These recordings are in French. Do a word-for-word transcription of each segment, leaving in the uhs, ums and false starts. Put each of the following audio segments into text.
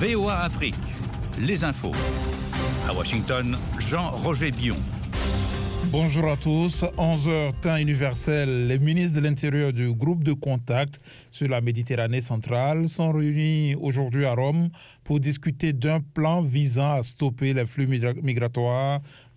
V O A Afrique, les infos. À Washington, Jean-Roger Bion. Bonjour à tous. onze heures, temps universel. Les ministres de l'Intérieur du groupe de contact sur la Méditerranée centrale sont réunis aujourd'hui à Rome pour discuter d'un plan visant à stopper les flux migratoires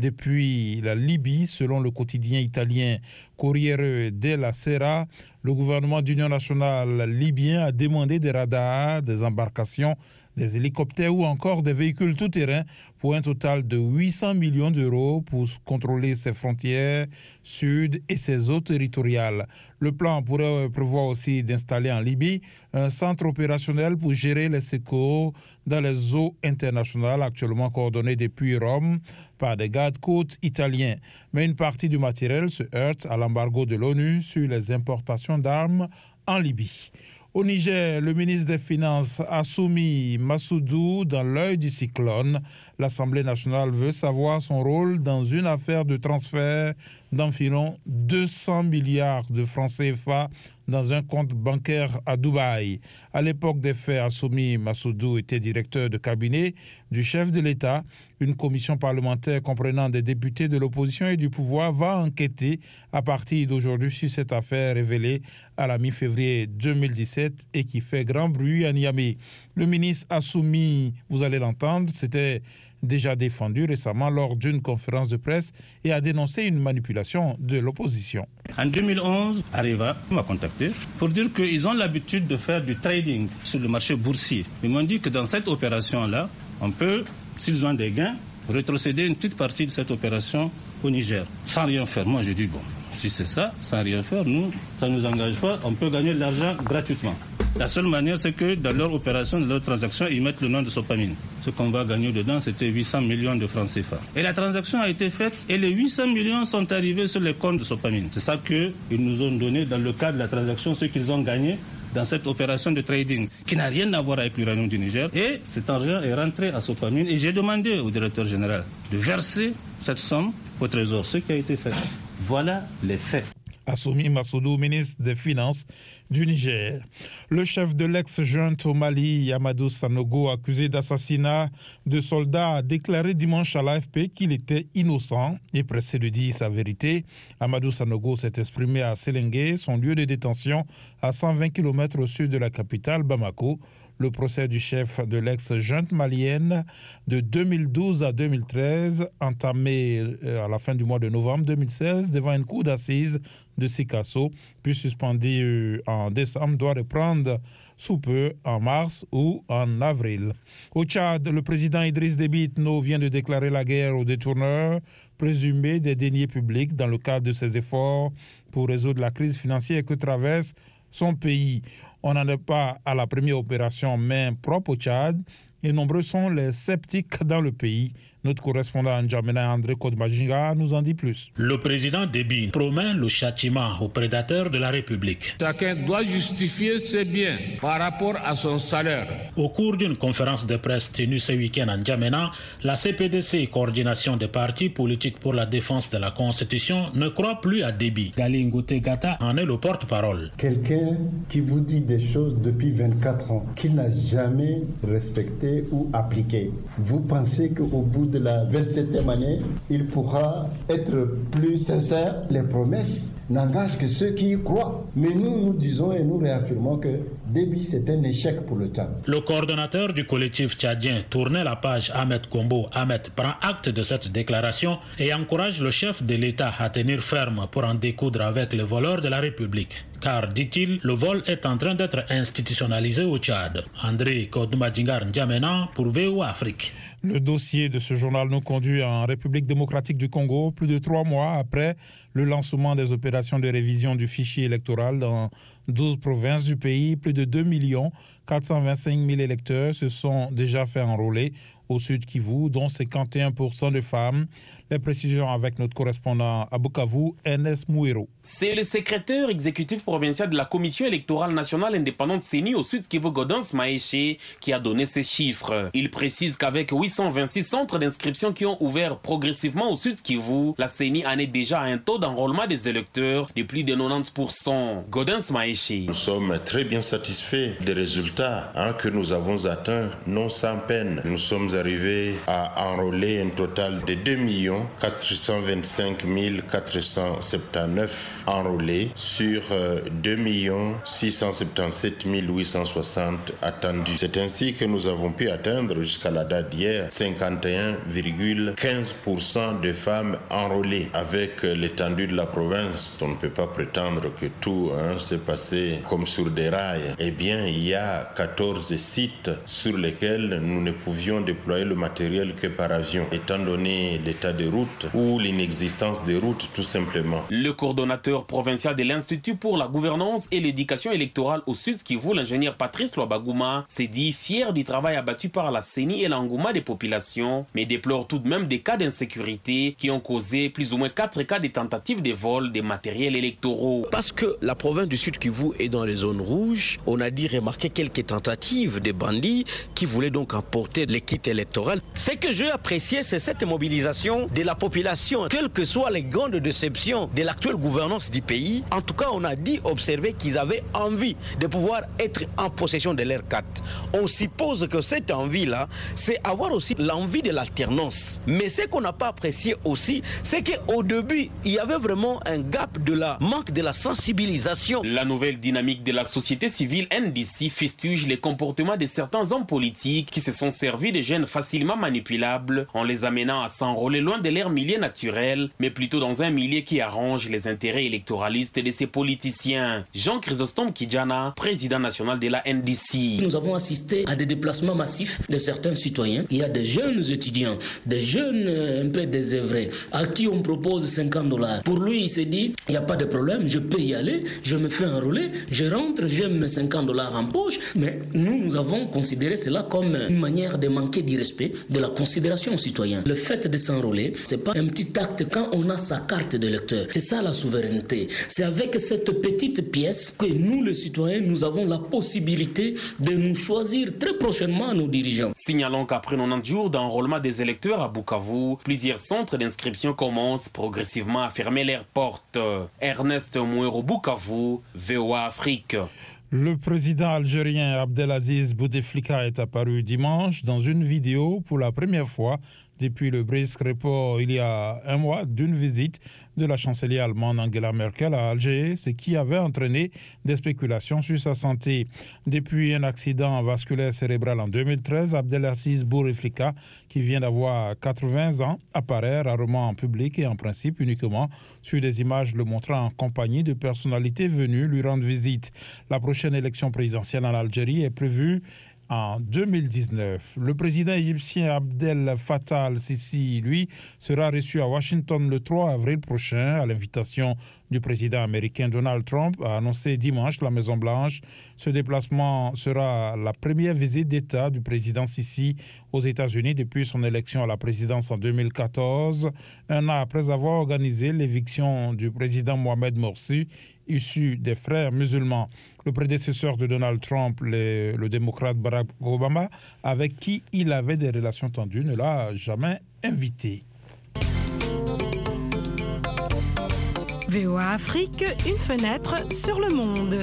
depuis la Libye. Selon le quotidien italien Corriere della Sera, le gouvernement d'union nationale libyen a demandé des radars, des embarcations, des hélicoptères ou encore des véhicules tout-terrain pour un total de huit cents millions d'euros pour contrôler ses frontières sud et ses eaux territoriales. Le plan pourrait prévoir aussi d'installer en Libye un centre opérationnel pour gérer les secours dans les eaux internationales, actuellement coordonné depuis Rome par des gardes-côtes italiens. Mais une partie du matériel se heurte à l'embargo de l'ONU sur les importations d'armes en Libye. Au Niger, le ministre des Finances Assoumi Massoudou dans l'œil du cyclone. L'Assemblée nationale veut savoir son rôle dans une affaire de transfert d'environ deux cents milliards de francs C F A dans un compte bancaire à Dubaï. À l'époque des faits, Assoumi Massoudou était directeur de cabinet du chef de l'État. Une commission parlementaire comprenant des députés de l'opposition et du pouvoir va enquêter à partir d'aujourd'hui sur cette affaire révélée à la mi-février deux mille dix-sept et qui fait grand bruit à Niamey. Le ministre Assoumi, vous allez l'entendre, s'était déjà défendu récemment lors d'une conférence de presse et a dénoncé une manipulation de l'opposition. En deux mille onze, Areva m'a contacté pour dire qu'ils ont l'habitude de faire du trading sur le marché boursier. Ils m'ont dit que dans cette opération-là, on peut, s'ils ont des gains, rétrocéder une petite partie de cette opération au Niger, sans rien faire. Moi, je dis, bon, si c'est ça, sans rien faire, nous, ça ne nous engage pas, on peut gagner de l'argent gratuitement. La seule manière, c'est que dans leur opération, dans leur transaction, ils mettent le nom de Sopamine. Ce qu'on va gagner dedans, c'était huit cents millions de francs C F A. Et la transaction a été faite et les huit cents millions sont arrivés sur les comptes de Sopamine. C'est ça qu'ils nous ont donné dans le cadre de la transaction, ce qu'ils ont gagné dans cette opération de trading qui n'a rien à voir avec l'uranium du Niger. Et cet argent est rentré à Sopamine et j'ai demandé au directeur général de verser cette somme au trésor, ce qui a été fait. Voilà les faits. Assoumi Massoudou, ministre des Finances du Niger. Le chef de l'ex-junte au Mali, Amadou Sanogo, accusé d'assassinat de soldats, a déclaré dimanche à l'A F P qu'il était innocent et pressé de dire sa vérité. Amadou Sanogo s'est exprimé à Séléngué, son lieu de détention à cent vingt kilomètres au sud de la capitale, Bamako. Le procès du chef de l'ex-junte malienne de deux mille douze à deux mille treize, entamé à la fin du mois de novembre deux mille seize devant une cour d'assises de Sikasso, puis suspendu en décembre, doit reprendre sous peu en mars ou en avril. Au Tchad, le président Idriss Déby Itno vient de déclarer la guerre aux détourneurs présumés des deniers publics dans le cadre de ses efforts pour résoudre la crise financière que traverse son pays. On n'en est pas à la première opération main propre au Tchad et nombreux sont les sceptiques dans le pays. Notre correspondant en N'Djamena, André Kodmajinga, nous en dit plus. Le président Déby promet le châtiment aux prédateurs de la République. Chacun doit justifier ses biens par rapport à son salaire. Au cours d'une conférence de presse tenue ce week-end en N'Djamena, la C P D C, coordination des partis politiques pour la défense de la Constitution, ne croit plus à Déby. Galingote Gata en est le porte-parole. Quelqu'un qui vous dit des choses depuis vingt-quatre ans, qu'il n'a jamais respecté ou appliqué. Vous pensez qu'au bout de la vingt-septième année, il pourra être plus sincère? Les promesses n'engagent que ceux qui y croient. Mais nous, nous disons et nous réaffirmons que Déby, c'est un échec pour le Tchad. Le coordonnateur du collectif tchadien tournait la page Ahmed Kombo. Ahmed prend acte de cette déclaration et encourage le chef de l'État à tenir ferme pour en découdre avec les voleurs de la République. Car, dit-il, le vol est en train d'être institutionnalisé au Tchad. André Kodmajingar N'Djamena pour V O A Afrique. Le dossier de ce journal nous conduit en République démocratique du Congo, plus de trois mois après le lancement des opérations de révision du fichier électoral dans douze provinces du pays. Plus de deux millions quatre cent vingt-cinq mille électeurs se sont déjà fait enrôler au Sud Kivu, dont cinquante et un pour cent de femmes. Les précisions avec notre correspondant à Bukavu, Ernest Mouiro. C'est le secrétaire exécutif provincial de la Commission électorale nationale indépendante C E N I au Sud Kivu, Gaudence Maéché, qui a donné ces chiffres. Il précise qu'avec huit cent vingt-six centres d'inscription qui ont ouvert progressivement au Sud Kivu, la C E N I en est déjà à un taux d'enrôlement des électeurs de plus de quatre-vingt-dix pour cent. Gaudence Maéché. Nous sommes très bien satisfaits des résultats résultat hein, que nous avons atteint, non sans peine. Nous sommes arrivés à enrôler un total de deux millions quatre cent vingt-cinq mille quatre cent soixante-dix-neuf enrôlés sur deux millions six cent soixante-dix-sept mille huit cent soixante attendus. C'est ainsi que nous avons pu atteindre jusqu'à la date d'hier cinquante et un virgule quinze pour cent de femmes enrôlées. Avec l'étendue de la province, on ne peut pas prétendre que tout hein, s'est passé comme sur des rails. Eh bien, il y a quatorze sites sur lesquels nous ne pouvions déployer le matériel que par avion, étant donné l'état des routes ou l'inexistence des routes tout simplement. Le coordonnateur provincial de l'Institut pour la gouvernance et l'éducation électorale au Sud Kivu, l'ingénieur Patrice Lwabagouma, s'est dit fier du travail abattu par la C E N I et l'engouement des populations, mais déplore tout de même des cas d'insécurité qui ont causé plus ou moins quatre cas de tentatives de vol des matériels électoraux. Parce que la province du Sud Kivu est dans les zones rouges, on a dit remarquer quelques tentatives de bandits qui voulaient donc apporter les kits électoraux. Ce que j'ai apprécié, c'est cette mobilisation de la population, quelles que soient les grandes déceptions de l'actuelle gouvernance du pays. En tout cas, on a dit observer qu'ils avaient envie de pouvoir être en possession de leurs cartes. On suppose que cette envie-là, c'est avoir aussi l'envie de l'alternance. Mais ce qu'on n'a pas apprécié aussi, c'est qu'au début, il y avait vraiment un gap de la manque de la sensibilisation. La nouvelle dynamique de la société civile N D C fustige les comportements de certains hommes politiques qui se sont servis de jeunes facilement manipulables en les amenant à s'enrôler loin de leur milieu naturel, mais plutôt dans un milieu qui arrange les intérêts électoralistes de ces politiciens. Jean Chrysostome Kidjana, président national de la N D C. Nous avons assisté à des déplacements massifs de certains citoyens. Il y a des jeunes étudiants, des jeunes un peu désœuvrés, à qui on propose cinquante dollars. Pour lui, il se dit, il n'y a pas de problème, je peux y aller, je me fais enrôler, je rentre, j'ai mes cinquante dollars en poche. Mais nous, nous avons considéré cela comme une manière de manquer du respect, de la considération aux citoyens. Le fait de s'enrôler, c'est pas un petit acte quand on a sa carte d'électeur. C'est ça la souveraineté. C'est avec cette petite pièce que nous, les citoyens, nous avons la possibilité de nous choisir très prochainement nos dirigeants. Signalons qu'après quatre-vingt-dix jours d'enrôlement des électeurs à Bukavu, plusieurs centres d'inscription commencent progressivement à fermer leurs portes. Ernest Mouero, Bukavu, V O A Afrique. Le président algérien Abdelaziz Bouteflika est apparu dimanche dans une vidéo pour la première fois depuis le brisque report il y a un mois d'une visite de la chancelière allemande Angela Merkel à Alger, ce qui avait entraîné des spéculations sur sa santé. Depuis un accident vasculaire cérébral en deux mille treize, Abdelaziz Bouteflika, qui vient d'avoir quatre-vingts ans, apparaît rarement en public et en principe uniquement sur des images le montrant en compagnie de personnalités venues lui rendre visite. La prochaine élection présidentielle en Algérie est prévue en deux mille dix-neuf. Le président égyptien Abdel Fattah al-Sisi, lui, sera reçu à Washington le trois avril prochain à l'invitation du président américain Donald Trump, a annoncé dimanche la Maison-Blanche. Ce déplacement sera la première visite d'État du président Sisi aux États-Unis depuis son élection à la présidence en deux mille quatorze, un an après avoir organisé l'éviction du président Mohamed Morsi, issu des frères musulmans. Le prédécesseur de Donald Trump, le, le démocrate Barack Obama, avec qui il avait des relations tendues, ne l'a jamais invité. V O A Afrique, une fenêtre sur le monde.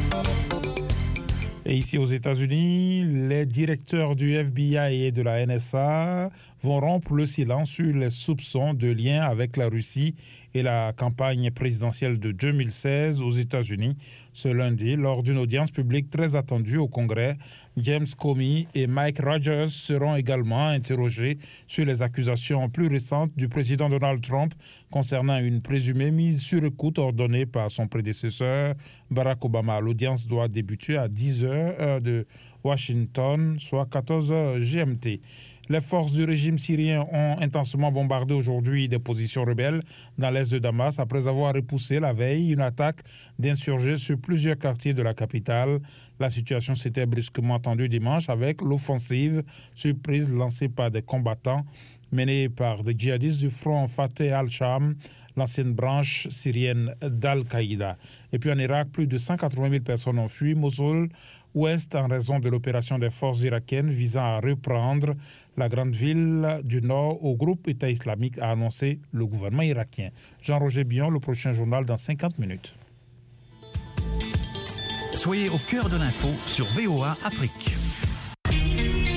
Et ici aux États-Unis, les directeurs du F B I et de la N S A vont rompre le silence sur les soupçons de lien avec la Russie et la campagne présidentielle de deux mille seize aux États-Unis. Ce lundi, lors d'une audience publique très attendue au Congrès, James Comey et Mike Rogers seront également interrogés sur les accusations plus récentes du président Donald Trump concernant une présumée mise sur écoute ordonnée par son prédécesseur Barack Obama. L'audience doit débuter à dix heures heure de Washington, soit quatorze heures G M T. Les forces du régime syrien ont intensément bombardé aujourd'hui des positions rebelles dans l'est de Damas après avoir repoussé la veille une attaque d'insurgés sur plusieurs quartiers de la capitale. La situation s'était brusquement tendue dimanche avec l'offensive surprise lancée par des combattants menée par des djihadistes du front Fateh al-Sham, l'ancienne branche syrienne d'Al-Qaïda. Et puis en Irak, plus de cent quatre-vingt mille personnes ont fui Mossoul ouest en raison de l'opération des forces irakiennes visant à reprendre la grande ville du nord au groupe État islamique, a annoncé le gouvernement irakien. Jean-Roger Bion, le prochain journal dans cinquante minutes. Soyez au cœur de l'info sur V O A Afrique.